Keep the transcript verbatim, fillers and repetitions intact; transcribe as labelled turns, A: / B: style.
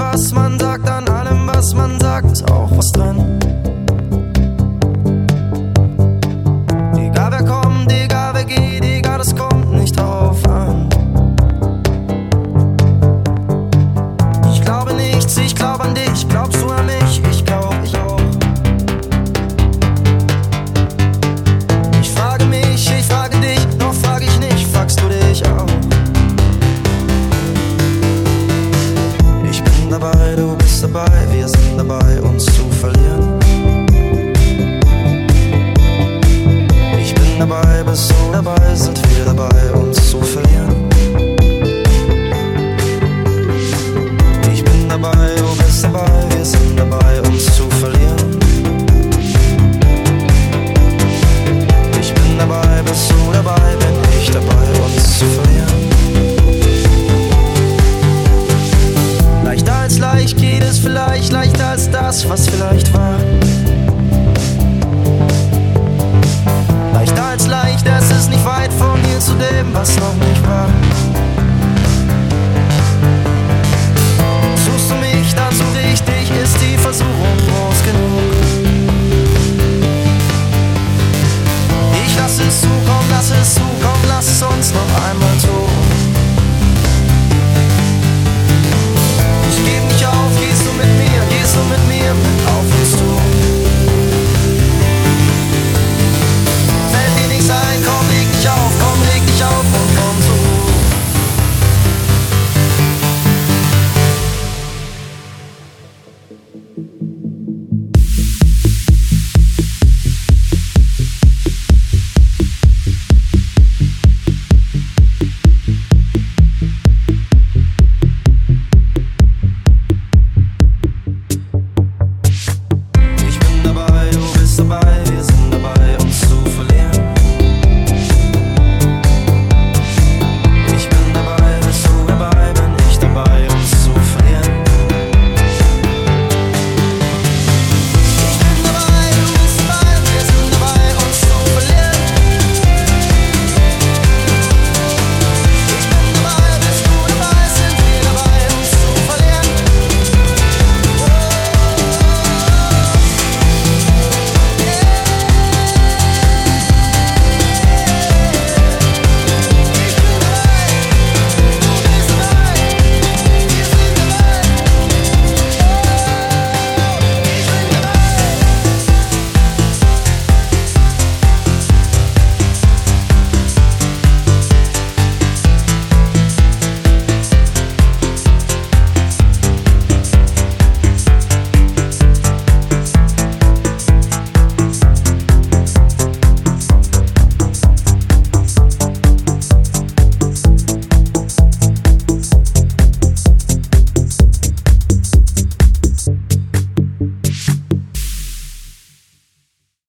A: was man sagt, an allem, was man sagt, ist auch was drin. Egal wer kommt, egal wer geht, egal, es kommt nicht drauf an. Ich glaube nichts, ich glaube an dich, glaubst du an mich? Ich glaub, ich auch. Ich frage mich, ich frage dich, doch frage ich nicht, fragst du dich auch? Ich bin dabei, du bist dabei, wir sind dabei, uns zu verlieren. Ich bin dabei, bist du dabei, sind wir dabei, uns zu verlieren. Ich bin dabei, du bist dabei, wir sind dabei, uns zu verlieren. Ich bin dabei, bist du dabei, bin ich dabei, uns zu verlieren. Leichter als leicht geht es vielleicht, leichter als das, was vielleicht war.